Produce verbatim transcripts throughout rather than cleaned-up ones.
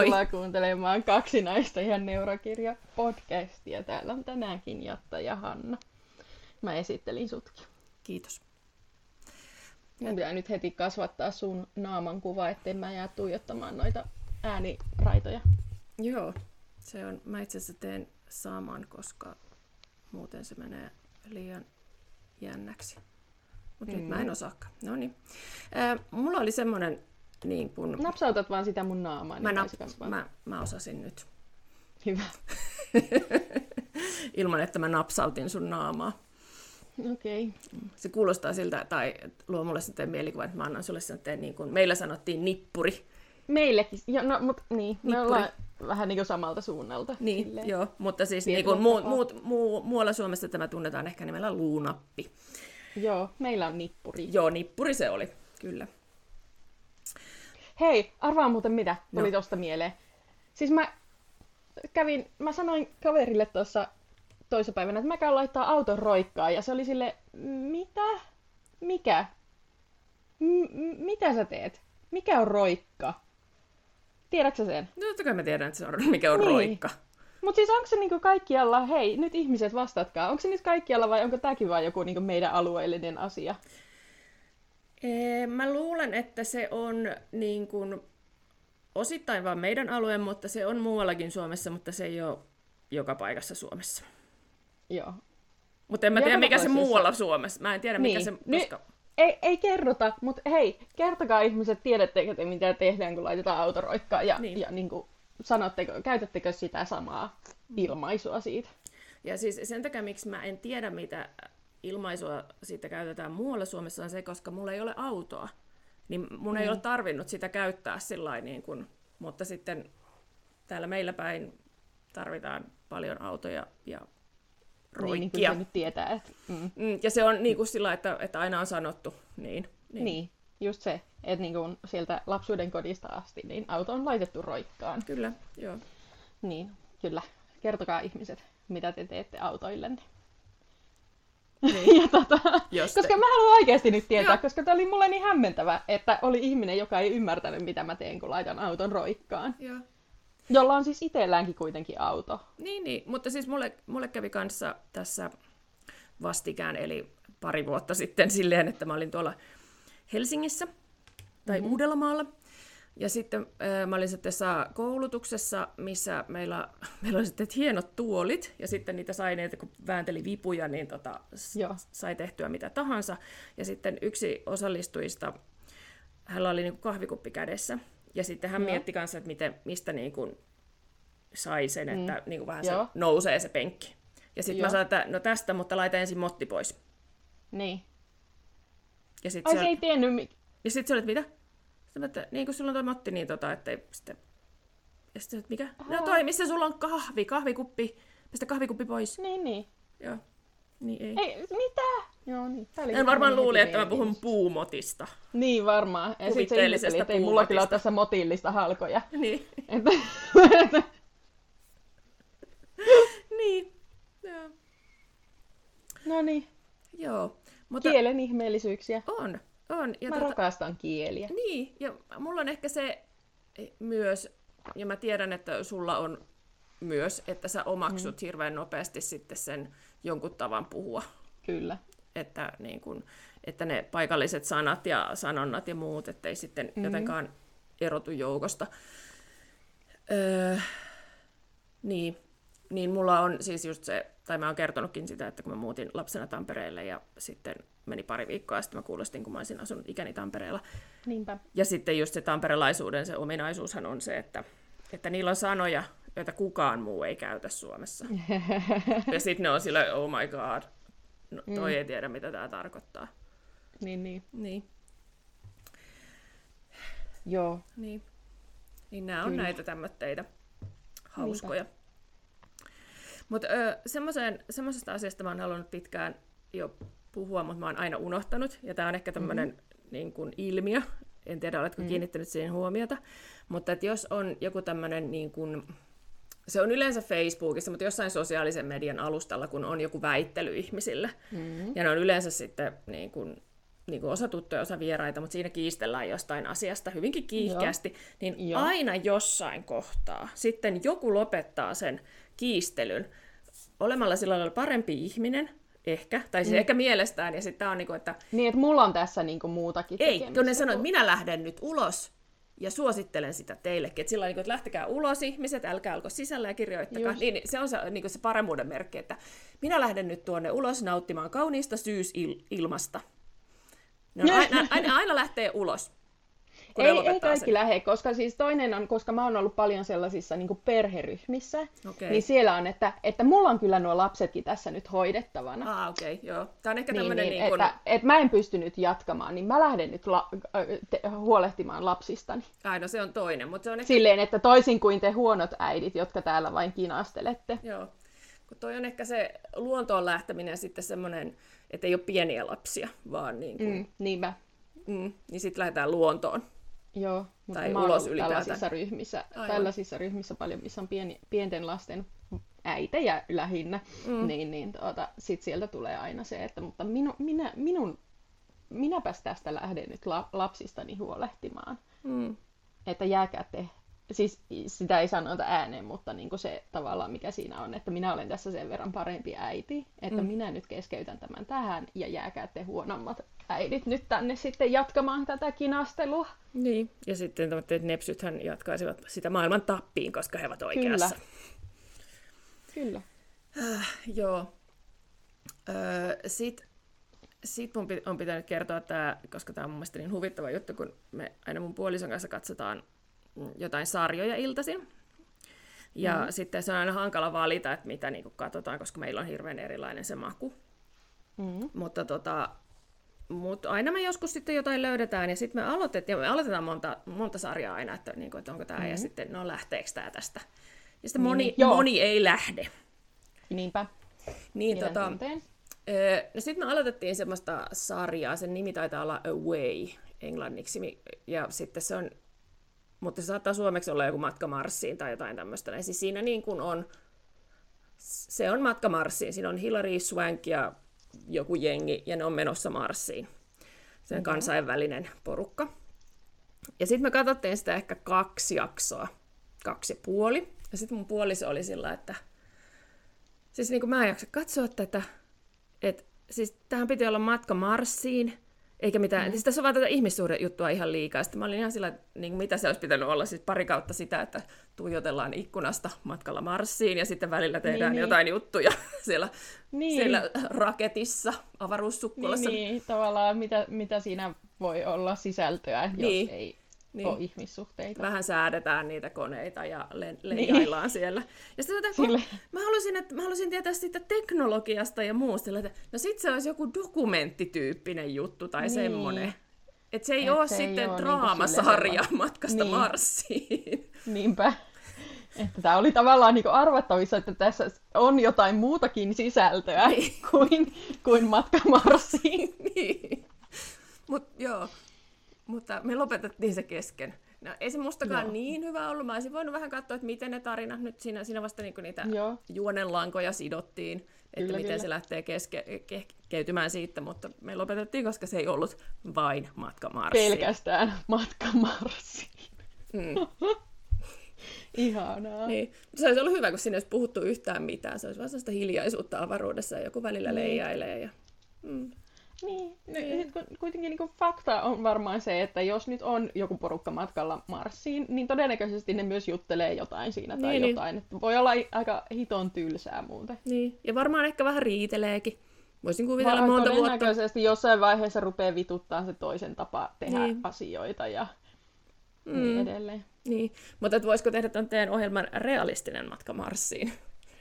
Tervetuloa kuuntelemaan Kaksinaista ja neurokirja-podcastia. Täällä on tänäänkin Jatta ja Hanna. Mä esittelin sutkin. Kiitos. Mun pitää nyt heti kasvattaa sun naaman kuva, ettei mä jää tuijottamaan noita ääniraitoja. Joo, se on. Mä itse asiassa teen saman, koska muuten se menee liian jännäksi. Mutta mm. nyt mä en osaakaan. No niin. Äh, mulla oli semmonen niin kun... Napsautat vaan sitä mun naamaa, mä, niin nap- mä, mä osasin nyt. Hyvä. Ilman, että mä napsautin sun naamaa. Okei. Okay. Se kuulostaa siltä, tai luo mulle sitten mielikuva, että mä annan sulle sen, niin kuin meillä sanottiin nippuri. Meillekin, jo, no, mutta niin, nippuri. Me ollaan vähän niin kuin samalta suunnalta. Niin, silleen. joo, mutta siis niin kuin muu, muu, muu, muualla Suomessa tämä tunnetaan ehkä nimellä luunappi. Joo, meillä on nippuri. Joo, nippuri se oli, kyllä. Hei, arvaa muuten mitä tuli no. tosta mieleen. Siis mä kävin, mä sanoin kaverille tuossa toissapäivänä, että mä käyn laittaa auton roikkaan, ja se oli sille, mitä? Mikä? M- mitä sä teet? Mikä on roikka? Tiedätkö sen? No totta kai mä tiedän, että se on, mikä on niin. roikka. Mutta siis onko se niinku kaikkialla, hei, nyt ihmiset vastatkaa, onko se nyt kaikkialla vai onko tämäkin vaan joku niinku meidän alueellinen asia? Ee, mä luulen, että se on niin kuin, osittain vaan meidän alueen, mutta se on muuallakin Suomessa, mutta se ei ole joka paikassa Suomessa. Joo. Mutta en mä tiedä, mikä se muualla Suomessa. Mä en tiedä, niin. mikä se... Koska... Ny- ei, ei kerrota, mutta hei, kertokaa ihmiset, tiedättekö te, mitä tehdään, kun laitetaan autoroikkaan, ja, niin. ja niin kuin, sanotteko, käytättekö sitä samaa ilmaisua siitä? Ja siis sen takia, miksi mä en tiedä, mitä ilmaisua siitä käytetään muualla Suomessa, on se, koska mulla ei ole autoa. Niin mun mm. ei ole tarvinnut sitä käyttää sillain, niin kuin, mutta sitten täällä meillä päin tarvitaan paljon autoja ja roikkia. Niin, niin kuin se nyt tietää. Että, mm. Mm, ja se on niin kuin sillä, että, että aina on sanottu. Niin, niin. niin just se, että niin kuin sieltä lapsuuden kodista asti niin auto on laitettu roikkaan. Kyllä, joo. Niin, kyllä. Kertokaa ihmiset, mitä te teette autoillenne. Niin. ja tota, koska te... mä haluan oikeasti nyt tietää, joo. koska tämä oli mulle niin hämmentävä, että oli ihminen, joka ei ymmärtänyt, mitä mä teen, kun laitan auton roikkaan. Joo. Jolla on siis itselläänkin kuitenkin auto. Niin, niin, mutta siis mulle, mulle kävi kanssa tässä vastikään, eli pari vuotta sitten silleen, että mä olin tuolla Helsingissä tai mm-hmm. Uudellamaalla. Ja sitten äh, mä olin sitten koulutuksessa, missä meillä, meillä oli sitten hienot tuolit, ja sitten niitä sai, niitä, kun väänteli vipuja, niin tota, sai tehtyä mitä tahansa. Ja sitten yksi osallistujista, hänellä oli niin kuin kahvikuppi kädessä. Ja sitten hän Joo. mietti kanssa, että miten, mistä niin kuin sai sen, että mm. niin kuin vähän se nousee se penkki. Ja sitten mä sanoin, että no tästä, mutta laita ensin motti pois. Niin. Ja sit Ai se, se ei tiennyt mi- Ja sitten sä olet, mitä? Sitten mä, että niin kun sulla on toi motti, niin tota, ettei sitten... Ja sitten että mikä? Aha. No toi, missä sulla on kahvi, kahvikuppi. Pistä kahvikuppi pois. Niin, niin. Joo. Niin ei. Ei, mitä? Joo, niin. En varmaan luuli, että mä puhun puumotista. Niin varmaan. Ja sit se ihmetteli, että ei mulla kyllä ole tässä motillista halkoja. Niin. Että... niin. Joo. No niin. Joo. Mutta... Kielen ihmeellisyyksiä. On. On. Ja mä tota... rakastan kieliä. Niin. Ja mulla on ehkä se myös, ja mä tiedän, että sulla on myös, että sä omaksut mm. hirveän nopeasti sitten sen jonkun tavan puhua. Kyllä. Että, niin kun, että ne paikalliset sanat ja sanonnat ja muut, ettei sitten mm-hmm. jotenkaan erotu joukosta. Öö, niin, niin mulla on siis just se, tai mä oon kertonutkin sitä, että kun mä muutin lapsena Tampereelle ja sitten meni pari viikkoa ja sitten mä kuulostin, kun mä olisin asunut ikäni Tampereella. Niinpä. Ja sitten just se tamperelaisuuden se ominaisuushan on se, että, että niillä on sanoja, joita kukaan muu ei käytä Suomessa. Ja sitten ne on sillä, oh my god, no, toi mm. ei tiedä, mitä tää tarkoittaa. Niin, niin. Niin. Joo. Niin. Niin nämä on Kyllä. näitä tämmötteitä hauskoja. Mutta semmoisesta asiasta mä oon halunnut pitkään jo puhua, mutta mä oon aina unohtanut. Ja tää on ehkä tämmöinen mm-hmm. niin kuin ilmiö. En tiedä, oletko mm. kiinnittänyt siihen huomiota. Mutta että jos on joku tämmöinen, niin kuin, se on yleensä Facebookissa, mutta jossain sosiaalisen median alustalla, kun on joku väittely ihmisille. Mm. Ja ne on yleensä sitten niin kuin, niin kuin osa tuttuja, osa vieraita, mutta siinä kiistellään jostain asiasta hyvinkin kiihkeästi, Joo. niin Joo. aina jossain kohtaa sitten joku lopettaa sen kiistelyn olemalla sillä lailla parempi ihminen, ehkä, tai siis mm. ehkä mielestään, ja sitten on niin kuin, että... Niin, että mulla on tässä niin kuin muutakin Ei, tekemistä. kun ne sanoo, että minä lähden nyt ulos, ja suosittelen sitä teillekin, että sillä lailla, että lähtekää ulos ihmiset, älkää alko sisällä ja kirjoittakaa. Niin, se on se, niin kuin se paremmuuden merkki, että minä lähden nyt tuonne ulos nauttimaan kauniista syysilmasta. No, aina, aina, aina lähtee ulos. Ei, ei kaikki lähde, koska siis toinen on, koska mä oon ollut paljon sellaisissa niin kuin perheryhmissä, okay. niin siellä on, että, että mulla on kyllä nuo lapsetkin tässä nyt hoidettavana. Ah, okei, okay, joo. Tää on ehkä niin, tämmönen niin, niin kuin... että, että mä en pysty nyt jatkamaan, niin mä lähden nyt la- te- huolehtimaan lapsistani. Ai, no se on toinen, mutta se on ehkä... Silleen, että toisin kuin te huonot äidit, jotka täällä vain kinastelette. Joo, kun toi on ehkä se luontoon lähteminen sitten semmoinen, että ei ole pieniä lapsia, vaan niin kuin... Mm, niinpä. Mm, niin sitten lähdetään luontoon. Joo, mutta tai mä oon ulos ollut ylipäätään. tällaisissa ryhmissä, tällaisissa ryhmissä paljon, missä on pieni, pienten lasten äitejä lähinnä, mm. niin, niin tuota, sit sieltä tulee aina se, että mutta minu, minä, minun, minäpäs tästä lähden nyt la, lapsistani huolehtimaan. Mm. Että jääkää te. Siis sitä ei sanota ääneen, mutta niin kuin se tavallaan mikä siinä on, että minä olen tässä sen verran parempi äiti, että mm. minä nyt keskeytän tämän tähän ja jääkää te huonommat äidit nyt tänne sitten jatkamaan tätä kinastelua. Niin, ja sitten että nepsythän jatkaisivat sitä maailman tappiin, koska he ovat oikeassa. Kyllä. Kyllä. Äh, joo. Öö, Sitten sit mun on pitänyt kertoa tämä, koska tämä on mun mielestä niin huvittava juttu, kun me aina mun puolison kanssa katsotaan jotain sarjoja iltaisin. Ja mm. sitten se on aina hankala valita, että mitä niin katsotaan, koska meillä on hirveän erilainen se maku. Mm. Mutta tota, mut aina me joskus sitten jotain löydetään, ja sitten me aloitettiin, ja me aloitetaan monta, monta sarjaa aina, että, niin kuin, että onko tämä, mm. ja sitten no lähteekö tämä tästä. Ja sitten moni, niin, moni ei lähde. Niinpä. Niin, tota, no sitten me aloitettiin semmoista sarjaa, sen nimi taitaa olla Away englanniksi, ja sitten se on, mutta se saattaa suomeksi olla joku matka Marsiin tai jotain tämmöistä. Ja siis siinä niin kuin on, se on matka Marsiin, siinä on Hilary Swank ja joku jengi, ja ne on menossa Marsiin. Se on mm-hmm. kansainvälinen porukka. Ja sitten me katsottiin sitä ehkä kaksi jaksoa, kaksi ja puoli. Ja sitten mun puoliso oli sillä, että siis niin kuin mä en jaksa katsoa tätä, että siis tähän piti olla matka Marsiin, eikä mitään, mm. siis tässä on vaan tätä ihmissuhdejuttua ihan liikaa. Sitten mä olin ihan sillä, niin mitä se olisi pitänyt olla, siis pari kautta sitä, että tuijotellaan ikkunasta matkalla Marsiin, ja sitten välillä tehdään niin, jotain niin. juttuja siellä, niin. siellä raketissa, avaruussukkulassa. Niin, niin, tavallaan mitä, mitä siinä voi olla sisältöä, niin. jos ei niin. ole ihmissuhteita. Vähän säädetään niitä koneita ja le- leijaillaan niin. siellä. Ja sitten Sille... mä, halusin, että, mä halusin tietää siitä teknologiasta ja muusta. Että no sit se olisi joku dokumenttityyppinen juttu tai niin. semmoinen. Että se ei Et ole se sitten ei draamasarja niin matkasta niin. Marsiin. Niinpä. Että tämä oli tavallaan niin kuin arvattavissa, että tässä on jotain muutakin sisältöä niin. kuin, kuin matka Marsiin. niin. Mut joo. Mutta me lopetettiin se kesken. No, ei se mustakaan Joo. niin hyvä ollut. Mä olisin voinut vähän katsoa, että miten ne tarinat nyt siinä, siinä vasta niin niitä Joo. juonenlankoja sidottiin, että kyllä, miten kyllä. se lähtee keske, kehkeytymään siitä, mutta me lopetettiin, koska se ei ollut vain matka Marsiin. Pelkästään matka Marsiin. Mm. Ihanaa. Niin. Se olisi ollut hyvä, kun siinä ei olisi puhuttu yhtään mitään. Se olisi vaan sellaista hiljaisuutta avaruudessa ja joku välillä niin. leijailee. Ja... Mm. Niin, niin. Kuitenkin niin kuin fakta on varmaan se, että jos nyt on joku porukka matkalla Marsiin, niin todennäköisesti ne myös juttelee jotain siinä tai niin, jotain. Niin. Voi olla aika hiton tylsää muuten. Niin, ja varmaan ehkä vähän riiteleekin. Voisin kuvitella monta vuotta. Todennäköisesti jossain vaiheessa rupeaa vituttaa se toisen tapa tehdä niin. asioita ja mm. niin edelleen. Niin, mutta voisiko tehdä tämän teidän ohjelman realistinen matka Marsiin?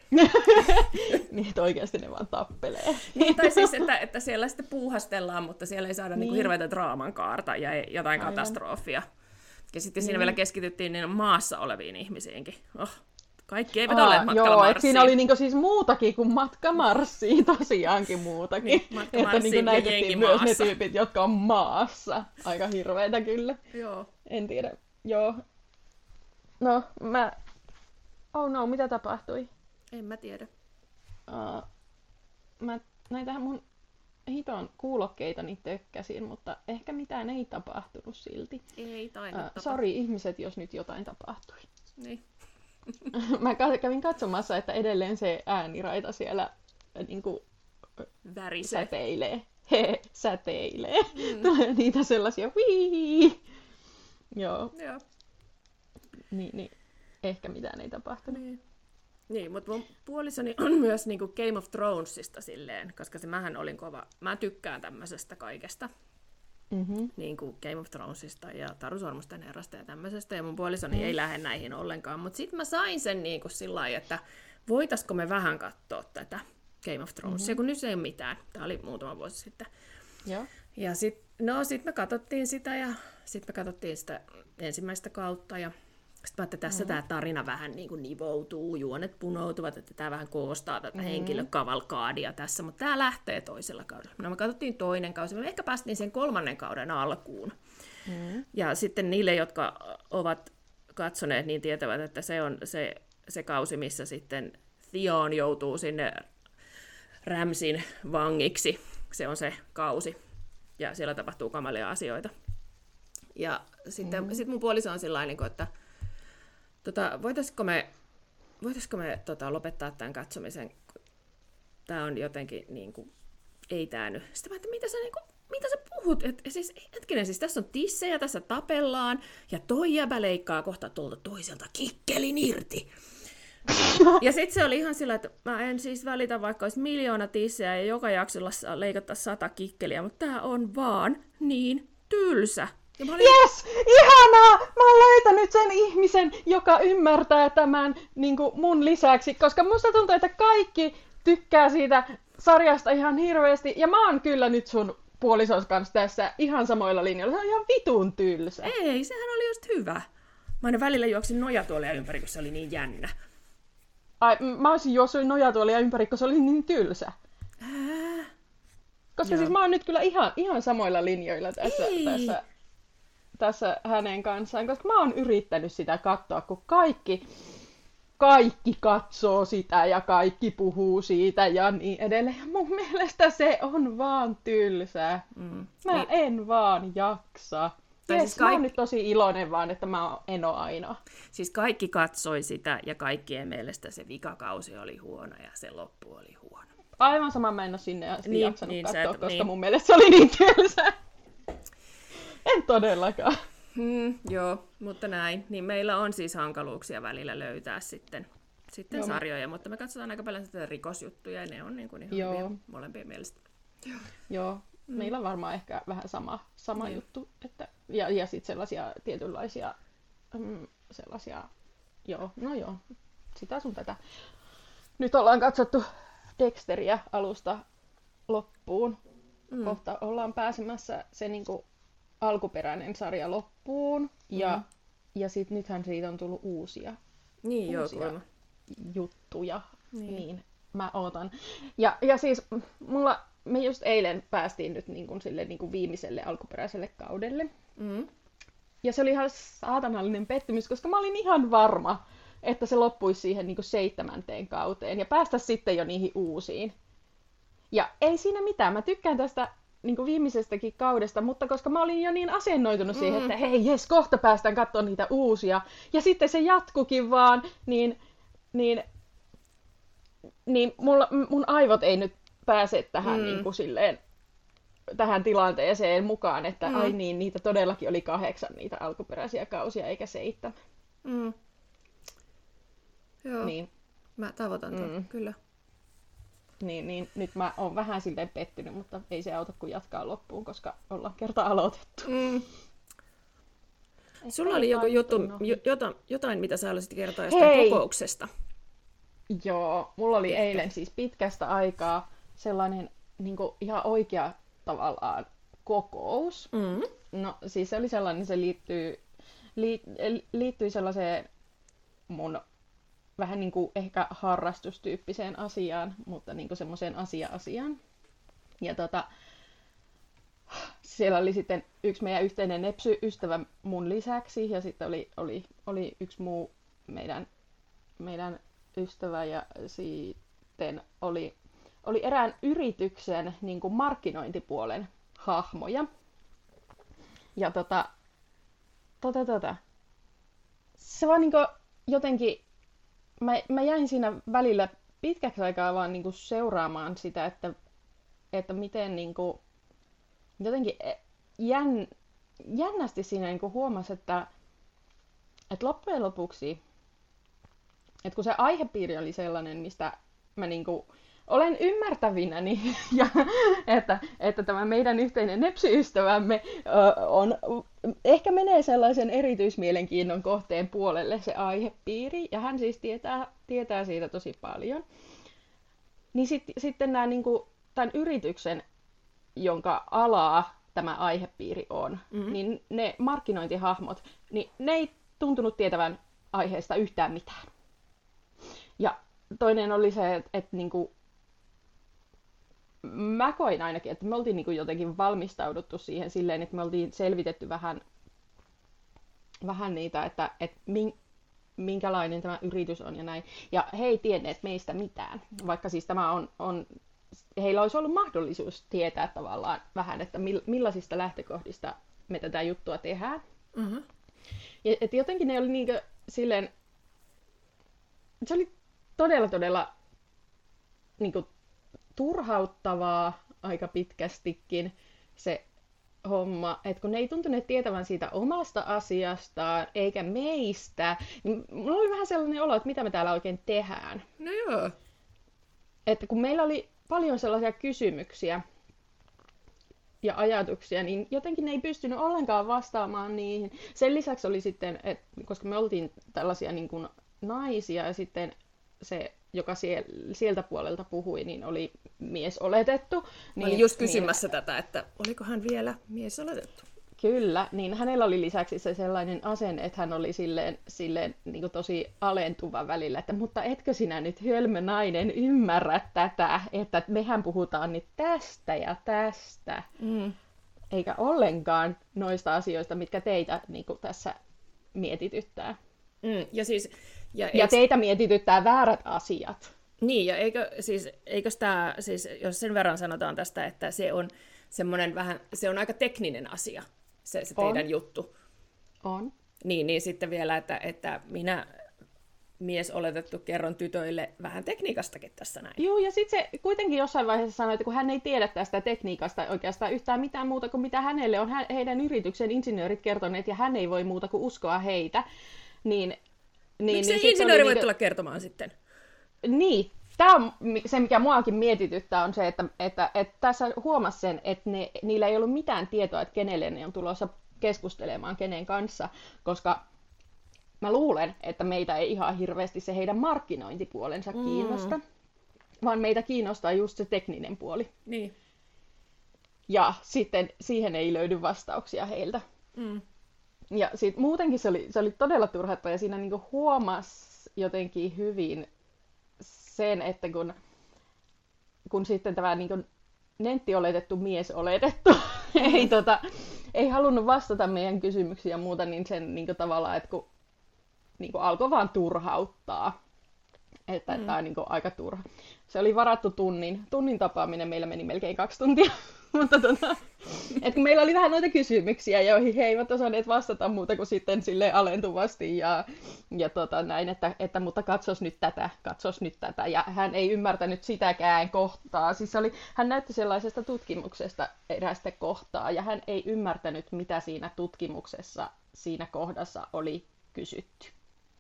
Niin, että oikeasti ne vaan tappelee. Niin, tai siis, että, että siellä sitten puuhastellaan, mutta siellä ei saada niin. Niin hirveätä draaman kaarta ja jotain Aivan. katastrofia. Ja sitten siinä niin. vielä keskityttiin niin maassa oleviin ihmisiinkin. Oh, kaikki eivät Aa, ole matkalla joo, Marsiin. Siinä oli niinku siis muutakin kuin matka Marsiin, tosiaankin muutakin. Niin, matka että niinku näytettiin myös maassa. Ne tyypit, jotka on maassa. Aika hirveitä kyllä. Joo. En tiedä. Joo. No, mä... Oh no, mitä tapahtui? En mä tiedä. Uh, mä näin tähän mun hiton kuulokkeitani tökkäsin, mutta ehkä mitään ei tapahtunut silti. Ei tainnut Äh, tapahtua. Sori ihmiset, jos nyt jotain tapahtui. Niin. Mä ka- kävin katsomassa, että edelleen se ääniraita siellä äh, niinku, Värisee. säteilee. He, säteilee. Mm. Tulee niitä sellaisia wii. Joo, Joo. niin, niin. Ehkä mitään ei tapahtunut. Niin. Niin, mutta mun puolisoni on myös niinku Game of Thronesista silleen, koska se mähän olin kova. Mä tykkään tämmöisestä kaikesta. Mm-hmm. Niin kuin Game of Thronesista ja Taru Sormusten herrasta ja tämmöisestä. Ja mun puolisoni mm. ei lähde näihin ollenkaan. Mutta sitten mä sain sen niin kuin sillä lailla, että voitaisko me vähän katsoa tätä Game of Thronesia, mm-hmm. kun nyt ei ole mitään. Tämä oli muutama vuosi sitten. Joo. Ja sitten no, sit me katsottiin sitä ja sitten me katsottiin sitä ensimmäistä kautta. Ja sitten mä että tässä mm-hmm. tämä tarina vähän niin kuin nivoutuu, juonet punoutuvat, että tämä vähän koostaa tätä mm-hmm. henkilökavalkaadia tässä, mutta tämä lähtee toisella kaudella. No me katsottiin toinen kausi, me ehkä päästiin sen kolmannen kauden alkuun. Mm-hmm. Ja sitten niille, jotka ovat katsoneet, niin tietävät, että se on se, se kausi, missä sitten Theon joutuu sinne Ramsin vangiksi. Se on se kausi. Ja siellä tapahtuu kamalia asioita. Ja sitten mm-hmm. sit mun puoliso on sillain, että Tota, voitaisiko me, voitaisiko me tota, lopettaa tämän katsomisen? Tämä on jotenkin, niin kuin, ei tää nyt. Sitten mä että mitä sä, niin kuin, mitä sä puhut? Et, siis, hetkinen, siis tässä on tissejä, tässä tapellaan, ja toi jäbä leikkaa kohta tuolta toiselta kikkelin irti. Ja sitten se oli ihan sillä, että mä en siis välitä, vaikka olisi miljoona tissejä, ja joka jaksolla leikattaisiin sata kikkeliä, mutta tää on vaan niin tylsä. Olin... Yes! Ihanaa! Mä oon löytänyt sen ihmisen, joka ymmärtää tämän niin kuin mun lisäksi, koska musta tuntuu, että kaikki tykkää siitä sarjasta ihan hirveästi, ja mä oon kyllä nyt sun puolisos kanssa tässä ihan samoilla linjoilla. Se on ihan vitun tylsä. Ei, sehän oli just hyvä. Mä aina välillä juoksin nojatuolia ympäri, kun se oli niin jännä. Ai, mä olisin juossut nojatuolia ympäri, kun se oli niin tylsä. Ää? Koska Joo. siis mä oon nyt kyllä ihan, ihan samoilla linjoilla tässä, tässä, tässä hänen kanssaan, koska mä oon yrittänyt sitä katsoa, kun kaikki, kaikki katsoo sitä ja kaikki puhuu siitä ja niin edelleen. Ja mun mielestä se on vaan tylsää. Mm. Mä niin. en vaan jaksa. Yes, siis kaikki... Mä oon nyt tosi iloinen vaan, että mä en oo ainoa. Siis kaikki katsoi sitä ja kaikkien mielestä se vikakausi oli huono ja se loppu oli huono. Aivan sama, mä en oo sinne asti niin, jaksanut niin, katsoa, et, koska niin. mun mielestä se oli niin tylsää. En todellakaan. Hmm, joo, mutta näin. Niin meillä on siis hankaluuksia välillä löytää sitten, sitten sarjoja, mutta me katsotaan aika paljon sitä rikosjuttuja ja ne on niin kuin ihan joo. hyviä molempien mielestä. Joo, joo. Mm. Meillä on varmaan ehkä vähän sama, sama mm. juttu. Että, ja ja sitten sellaisia tietynlaisia, mm, sellaisia, joo, no joo, sitä sun tätä. Nyt ollaan katsottu Dexteriä alusta loppuun. Mm. Kohta ollaan pääsemässä se niinku alkuperäinen sarja loppuun. Ja, mm. ja sit nythän siitä on tullut uusia, niin, uusia joo, juttuja. Niin. niin mä ootan. Ja, ja siis mulla, me just eilen päästiin nyt niin kuin sille niin kuin viimeiselle alkuperäiselle kaudelle. Mm. Ja se oli ihan saatanallinen pettymys, koska mä olin ihan varma, että se loppuisi siihen niin kuin seitsemänteen kauteen ja päästä sitten jo niihin uusiin. Ja ei siinä mitään. Mä tykkään tästä niin kuin viimeisestäkin kaudesta, mutta koska mä olin jo niin asennoitunut mm. siihen, että hei jes, kohta päästään katsomaan niitä uusia. Ja sitten se jatkukin vaan, niin, niin, niin mulla, mun aivot ei nyt pääse tähän, mm. niin kuin silleen, tähän tilanteeseen mukaan, että mm. ai niin, niitä todellakin oli kahdeksan niitä alkuperäisiä kausia, eikä seitsemän. Mm. Joo, niin. Mä tavoitan tuon, mm. kyllä. Niin, niin nyt mä oon vähän silleen pettynyt, mutta ei se auta kuin jatkaa loppuun, koska ollaan kerta aloitettu. Mm. Sulla oli joku juttu, jotain, jotain, mitä sä haluaisit kertoa jostain Hei. kokouksesta. Joo, mulla oli Ehkä. eilen siis pitkästä aikaa sellainen niin kuin ihan oikea tavallaan kokous. Mm. No siis se oli sellainen, se liittyy, liit, liittyy sellaiseen mun vähän niin kuin ehkä harrastustyyppiseen asiaan, mutta niin kuin semmoiseen asia-asiaan. Ja tota, siellä oli sitten yksi meidän yhteinen nepsy-ystävä mun lisäksi, ja sitten oli, oli, oli yksi muu meidän, meidän ystävä, ja sitten oli, oli erään yrityksen niin kuin markkinointipuolen hahmoja. Ja tota, tota, tota. Se vaan niin kuin jotenkin, mä, mä jäin siinä välillä pitkäksi aikaa vaan niin kuin seuraamaan sitä, että, että miten niin kuin, jotenkin jän, jännästi siinä niin kuin huomasi, että, että loppujen lopuksi, että kun se aihepiiri oli sellainen, mistä mä niin kuin olen ymmärtävinäni, ja että, että tämä meidän yhteinen nepsy-ystävämme on, ehkä menee sellaisen erityismielenkiinnon kohteen puolelle se aihepiiri, ja hän siis tietää, tietää siitä tosi paljon. Niin sit, sitten nämä, niin kuin, tämän yrityksen, jonka alaa tämä aihepiiri on, mm-hmm. niin ne markkinointihahmot, niin ne ei tuntunut tietävän aiheesta yhtään mitään. Ja toinen oli se, että, että niin kuin, mä koin ainakin, että me oltiin niin kuin jotenkin valmistauduttu siihen silleen, että me oltiin selvitetty vähän, vähän niitä, että, että minkälainen tämä yritys on ja näin. Ja he ei tienneet meistä mitään, vaikka siis tämä on, on heillä olisi ollut mahdollisuus tietää tavallaan vähän, että millaisista lähtökohdista me tätä juttua tehdään. Mm-hmm. Ja et jotenkin ne oli niinkö silleen, se oli todella todella niinkö turhauttavaa aika pitkästikin se homma, että kun ne ei tuntuneet tietävän siitä omasta asiastaan eikä meistä, niin mulla oli vähän sellainen olo, että mitä me täällä oikein tehdään. No joo. Että kun meillä oli paljon sellaisia kysymyksiä ja ajatuksia, niin jotenkin ne ei pystynyt ollenkaan vastaamaan niihin. Sen lisäksi oli sitten, että koska me oltiin tällaisia niin kuin naisia ja sitten se, joka sieltä puolelta puhui, niin oli mies oletettu. Niin, olin just kysymässä niin, tätä, että oliko hän vielä mies oletettu? Kyllä, niin hänellä oli lisäksi se sellainen asenne, että hän oli silleen, silleen niin kuin tosi alentuva välillä, että mutta etkö sinä nyt hölmö nainen ymmärrä tätä, että mehän puhutaan nyt tästä ja tästä, mm. eikä ollenkaan noista asioista, mitkä teitä niin kuin tässä mietityttää. Mm, ja siis, ja, ja teitä mietityttää väärät asiat. Niin, ja eikö, siis, eikös tämä, siis, jos sen verran sanotaan tästä, että se on semmoinen vähän, se on aika tekninen asia, se, se teidän on. juttu. On. Niin, niin sitten vielä, että, että minä mies oletettu kerron tytöille vähän tekniikastakin tässä näin. Joo, ja sitten se kuitenkin jossain vaiheessa sanoi, että kun hän ei tiedä tästä tekniikasta oikeastaan yhtään mitään muuta kuin mitä hänelle on heidän yrityksen insinöörit kertoneet, ja hän ei voi muuta kuin uskoa heitä, niin... niin Miksi niin se insinööri voi niin, tulla kertomaan sitten? Niin, tämä on se, mikä muakin mietityttää, on se, että, että, että tässä huomasi sen, että ne, niillä ei ollut mitään tietoa, että kenelle ne on tulossa keskustelemaan kenen kanssa, koska mä luulen, että meitä ei ihan hirveästi se heidän markkinointipuolensa mm. kiinnosta, vaan meitä kiinnostaa just se tekninen puoli. Niin. Ja sitten siihen ei löydy vastauksia heiltä. Mm. Ja sit muutenkin se oli, se oli todella turhauttavaa, ja siinä niinku huomasi jotenkin hyvin sen, että kun, kun sitten tämä niinku nentti oletettu mies oletettu ei, tota, ei halunnut vastata meidän kysymyksiä ja muuta, niin sen niinku tavallaan, että kun niinku alkoi vaan turhauttaa, että mm. tämä on niinku aika turha. Se oli varattu tunnin, tunnin tapaaminen, meillä meni melkein kaksi tuntia. Mutta tota, et kun meillä oli vähän noita kysymyksiä, joihin he eivät osanneet vastata muuta kuin sitten silleen alentuvasti ja, ja tota näin, että, että mutta katsos nyt tätä, katsos nyt tätä. Ja hän ei ymmärtänyt sitäkään kohtaa. Siis oli, hän näytti sellaisesta tutkimuksesta erästä kohtaa ja hän ei ymmärtänyt, mitä siinä tutkimuksessa siinä kohdassa oli kysytty.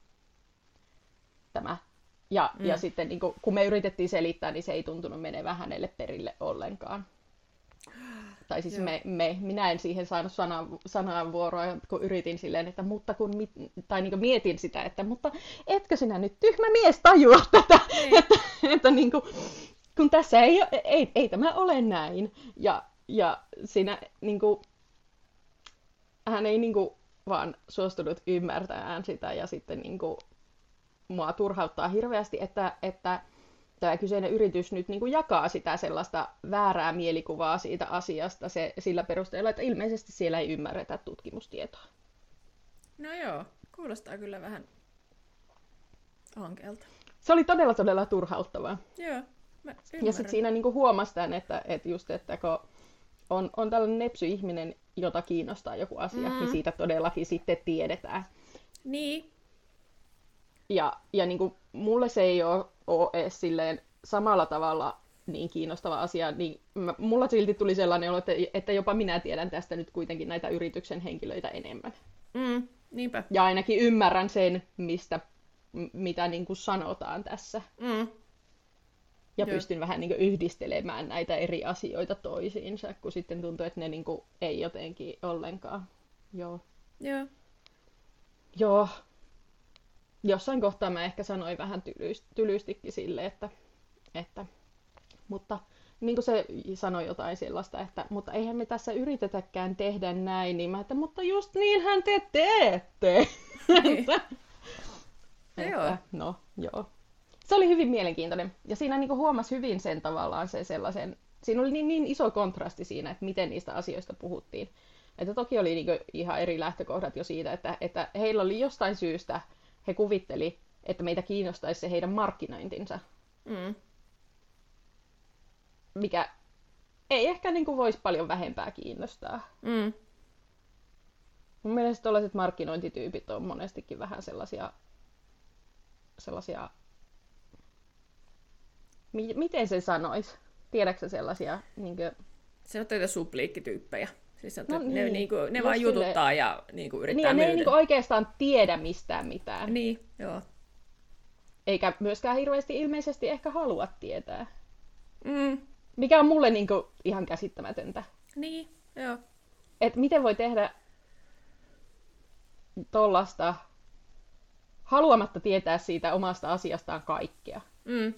Tämä. Ja, mm. ja sitten niin kun, kun me yritettiin selittää, niin se ei tuntunut menevän hänelle perille ollenkaan. Tai siis me, me, minä en siihen saanut sana, sanavuoroa, kun yritin silleen, että mutta kun, tai niin kuin mietin sitä, että mutta etkö sinä nyt tyhmä mies tajua tätä, että, että niin kuin, kun tässä ei, ei, ei tämä ole näin. Ja, ja siinä niin kuin, hän ei niin kuin, vaan suostunut ymmärtämään sitä ja sitten niin kuin, mua turhauttaa hirveästi, että, että tämä kyseinen yritys nyt niin kuin jakaa sitä sellaista väärää mielikuvaa siitä asiasta se, sillä perusteella, että ilmeisesti siellä ei ymmärretä tutkimustietoa. No joo, kuulostaa kyllä vähän ankeelta. Se oli todella todella turhauttavaa. Joo, Mä Ja ymmärrän. sitten siinä niinku huomasi tämän, että, että just, että kun on, on tällainen nepsy-ihminen, jota kiinnostaa joku asia, Mm. niin siitä todellakin sitten tiedetään. Niin. Ja, ja niinku, mulle se ei ole, ole edes silleen samalla tavalla niin kiinnostava asia, niin mä, mulla silti tuli sellainen olo, että, että jopa minä tiedän tästä nyt kuitenkin näitä yrityksen henkilöitä enemmän. Mm. Niinpä. Ja ainakin ymmärrän sen, mistä, m- mitä niin kuin sanotaan tässä. Mm. Ja Joo. pystyn vähän niin kuin yhdistelemään näitä eri asioita toisiinsa, kun sitten tuntuu, että ne niin kuin ei jotenkin ollenkaan. Joo. Joo. Joo. Jossain kohtaa mä ehkä sanoin vähän tylyst, tylystikin sille, että, että mutta niin kuin se sanoi jotain sellaista, että mutta eihän me tässä yritetäkään tehdä näin, niin mä että mutta just niinhän te teette. Niin. että, Joo. että, no, joo. Se oli hyvin mielenkiintoinen. Ja siinä niin kuin huomasi hyvin sen tavallaan se sellaisen, siinä oli niin, niin iso kontrasti siinä, että miten niistä asioista puhuttiin. Että toki oli niin kuin ihan eri lähtökohdat jo siitä, että, että heillä oli jostain syystä, he kuvitteli, että meitä kiinnostaisi se heidän markkinointinsa, Mm. mikä ei ehkä niin kuin voisi paljon vähempää kiinnostaa. Mm. Mun mielestä tällaiset markkinointityypit on monestikin vähän sellaisia, sellaisia mi- miten se sanoisi? Tiedätkö sellaisia, niin kuin, Se on teitä supliikkityyppejä. Siis on, No ne, niin. niinku, ne Just vaan silleen- jututtaa ja niinku niin, yrittää ja ne myydä. ei niin kuin oikeastaan tiedä mistään mitään. Niin, joo. Eikä myöskään hirveästi ilmeisesti ehkä halua tietää. Mm. Mikä on mulle niin kuin ihan käsittämätöntä. Niin, joo. Että miten voi tehdä tollasta haluamatta tietää siitä omasta asiastaan kaikkea. Mm.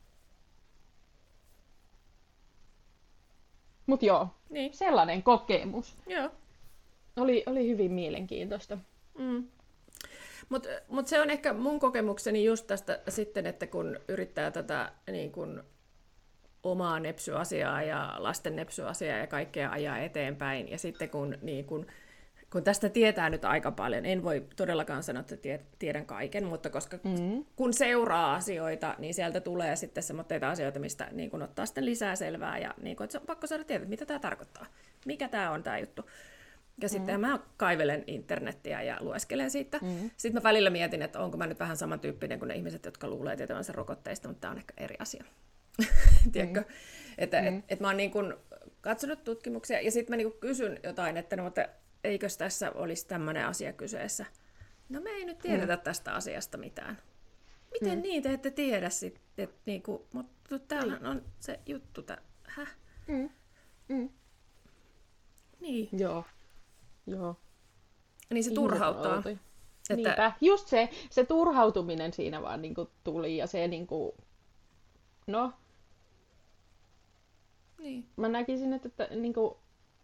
Mut joo, Niin, sellainen kokemus. joo. Oli, oli hyvin mielenkiintoista. Mm. Mutta mut se on ehkä mun kokemukseni just tästä sitten, että kun yrittää tätä niin kun, omaa nepsyasiaa ja lasten nepsyasiaa ja kaikkea ajaa eteenpäin, ja sitten kun, niin kun, kun tästä tietää nyt aika paljon, en voi todellakaan sanoa, että tie- tiedän kaiken, mutta koska Mm. kun seuraa asioita, niin sieltä tulee sitten semmoisia asioita, mistä niin kun ottaa sitten lisää selvää, ja niin kun, että se on pakko saada tietää, mitä tämä tarkoittaa, mikä tämä on tämä juttu. Ja sitten mm. mä kaivelen internettiä ja lueskelen siitä. Mm. Sitten mä välillä mietin, että onko mä nyt vähän samantyyppinen kuin ne ihmiset, jotka luulee tietävänsä rokotteista, mutta tämä on ehkä eri asia. Tiedätkö? Mm. Että mm. et, et mä oon niin kun katsonut tutkimuksia ja sitten mä niin kun kysyn jotain, että no, mutta eikös tässä olisi tämmöinen asia kyseessä? No me ei nyt tiedetä mm. tästä asiasta mitään. Miten mm. niin te ette tiedä sitten? Niin kun, mutta täällä on se juttu. Tä... Häh? Mm. Mm. Niin. Joo. Joo. Niin se turhauttaa. Että... Että... Niinpä. Just se, se turhautuminen siinä vaan niinku tuli ja se niinku, no, Niin. mä näkisin, että, että niinku,